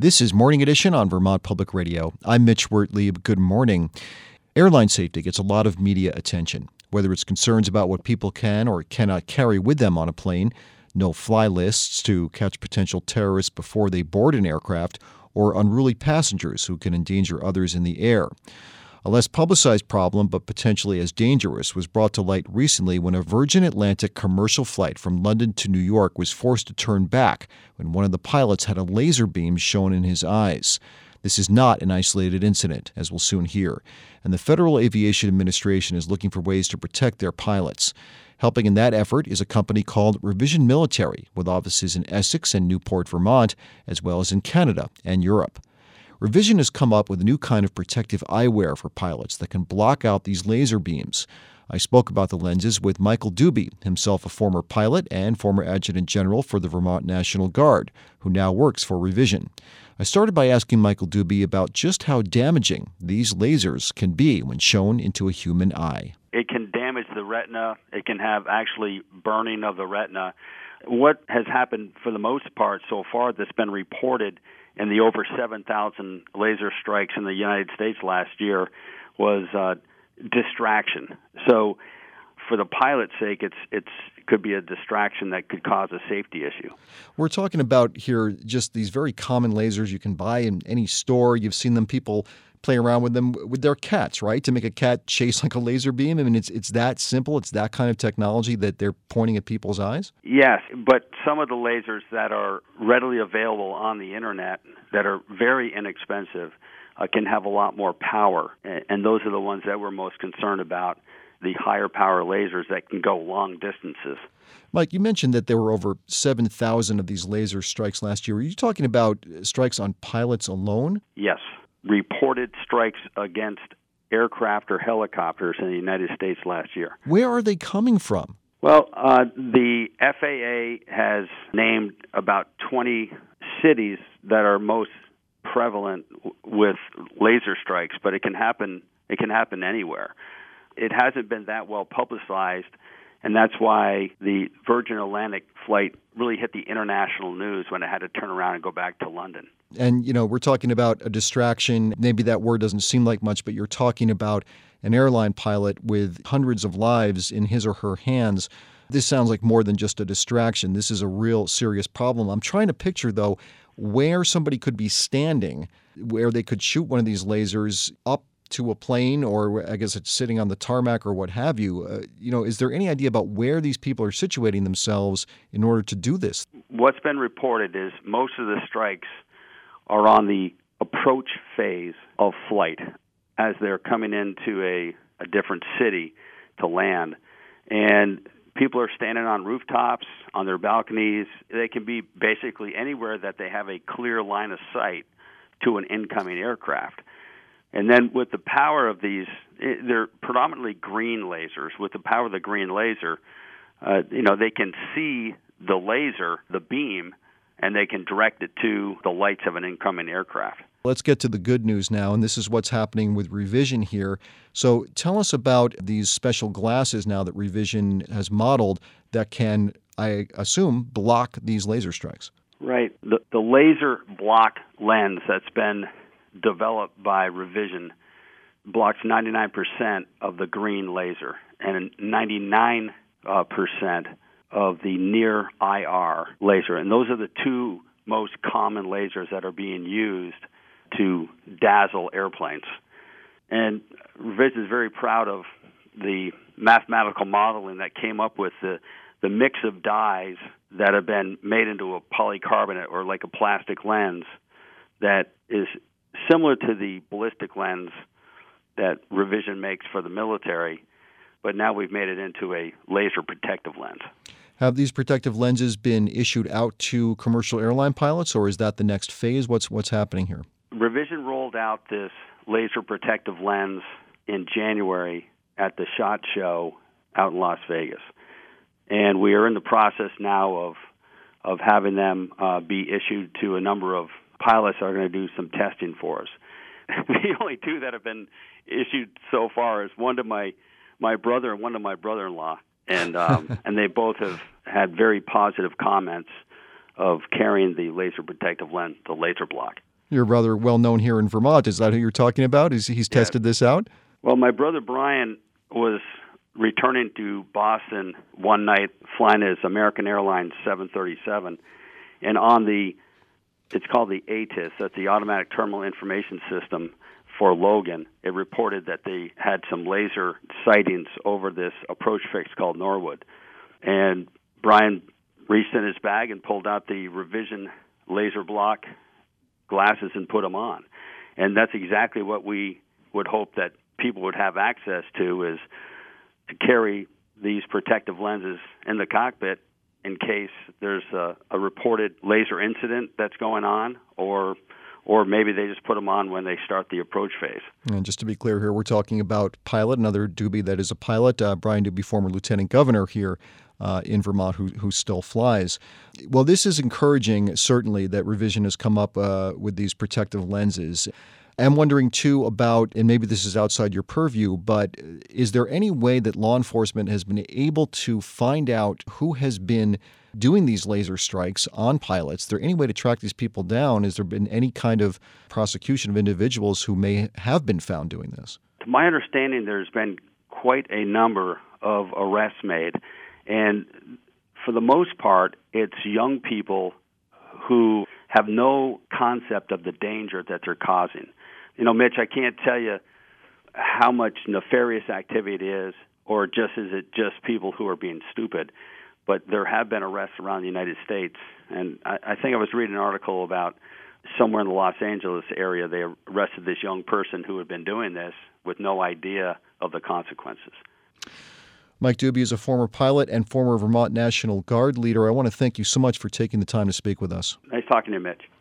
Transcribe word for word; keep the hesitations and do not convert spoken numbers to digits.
This is Morning Edition on Vermont Public Radio. I'm Mitch Wertlieb. Good morning. Airline safety gets a lot of media attention, whether it's concerns about what people can or cannot carry with them on a plane, no-fly lists to catch potential terrorists before they board an aircraft, or unruly passengers who can endanger others in the air. A less publicized problem, but potentially as dangerous, was brought to light recently when a Virgin Atlantic commercial flight from London to New York was forced to turn back when one of the pilots had a laser beam shown in his eyes. This is not an isolated incident, as we'll soon hear, and the Federal Aviation Administration is looking for ways to protect their pilots. Helping in that effort is a company called Revision Military, with offices in Essex and Newport, Vermont, as well as in Canada and Europe. Revision has come up with a new kind of protective eyewear for pilots that can block out these laser beams. I spoke about the lenses with Michael Dubey, himself a former pilot and former Adjutant General for the Vermont National Guard, who now works for Revision. I started by asking Michael Dubey about just how damaging these lasers can be when shown into a human eye. It can damage the retina. It can have actually burning of the retina. What has happened for the most part so far that's been reported in the over seven thousand laser strikes in the United States last year was uh, distraction. So for the pilot's sake, it's it's it could be a distraction that could cause a safety issue. We're talking about here just these very common lasers you can buy in any store. You've seen them, people play around with them with their cats, right? To make a cat chase like a laser beam. I mean, it's it's that simple. It's that kind of technology that they're pointing at people's eyes? Yes, but some of the lasers that are readily available on the Internet that are very inexpensive uh, can have a lot more power, and those are the ones that we're most concerned about, the higher power lasers that can go long distances. Mike, you mentioned that there were over seven thousand of these laser strikes last year. Are you talking about strikes on pilots alone? Yes. Reported strikes against aircraft or helicopters in the United States last year. Where are they coming from? Well, uh, the F A A has named about twenty cities that are most prevalent w- with laser strikes, but it can happen. It can happen anywhere. It hasn't been that well publicized, and that's why the Virgin Atlantic flight really hit the international news when it had to turn around and go back to London. And, you know, we're talking about a distraction. Maybe that word doesn't seem like much, but you're talking about an airline pilot with hundreds of lives in his or her hands. This sounds like more than just a distraction. This is a real serious problem. I'm trying to picture, though, where somebody could be standing, where they could shoot one of these lasers up to a plane, or I guess it's sitting on the tarmac or what have you. Uh, you know, is there any idea about where these people are situating themselves in order to do this? What's been reported is most of the strikes are on the approach phase of flight as they're coming into a, a different city to land. And people are standing on rooftops, on their balconies. They can be basically anywhere that they have a clear line of sight to an incoming aircraft. And then with the power of these, they're predominantly green lasers. With the power of the green laser, uh, you know, they can see the laser, the beam, and they can direct it to the lights of an incoming aircraft. Let's get to the good news now, and this is what's happening with Revision here. So tell us about these special glasses now that Revision has modeled that can, I assume, block these laser strikes. Right. The, the laser block lens that's been developed by Revision blocks ninety-nine percent of the green laser and ninety-nine percent of the near I R laser. And those are the two most common lasers that are being used to dazzle airplanes. And Revision is very proud of the mathematical modeling that came up with the, the mix of dyes that have been made into a polycarbonate or like a plastic lens that is similar to the ballistic lens that Revision makes for the military, but now we've made it into a laser protective lens. Have these protective lenses been issued out to commercial airline pilots, or is that the next phase? What's what's happening here? Revision rolled out this laser protective lens in January at the SHOT Show out in Las Vegas. And we are in the process now of of having them uh, be issued to a number of pilots that are going to do some testing for us. The only two that have been issued so far is one to my, my brother and one to my brother-in-law. And um, and they both have had very positive comments of carrying the laser protective lens, the laser block. You're rather well known here in Vermont. Is that who you're talking about? Is he's Yeah. tested this out? Well, my brother Brian was returning to Boston one night, flying his American Airlines seven thirty-seven, and on the, it's called the A T I S, that's the Automatic Terminal Information System for Logan. It reported that they had some laser sightings over this approach fix called Norwood. And Brian reached in his bag and pulled out the Revision laser block glasses and put them on. And that's exactly what we would hope that people would have access to, is to carry these protective lenses in the cockpit in case there's a, a reported laser incident that's going on, or or maybe they just put them on when they start the approach phase. And just to be clear here, we're talking about pilot, another Doobie that is a pilot, uh, Brian Doobie, former lieutenant governor here uh, in Vermont, who who still flies. Well, this is encouraging, certainly, that Revision has come up uh, with these protective lenses. I'm wondering, too, about, and maybe this is outside your purview, but is there any way that law enforcement has been able to find out who has been doing these laser strikes on pilots? Is there any way to track these people down? Has there been any kind of prosecution of individuals who may have been found doing this? To my understanding, there's been quite a number of arrests made, and for the most part, it's young people who have no concept of the danger that they're causing. You know, Mitch, I can't tell you how much nefarious activity it is, or just is it just people who are being stupid. But there have been arrests around the United States, and I, I think I was reading an article about somewhere in the Los Angeles area, they arrested this young person who had been doing this with no idea of the consequences. Mike Doobie is a former pilot and former Vermont National Guard leader. I want to thank you so much for taking the time to speak with us. Nice talking to you, Mitch.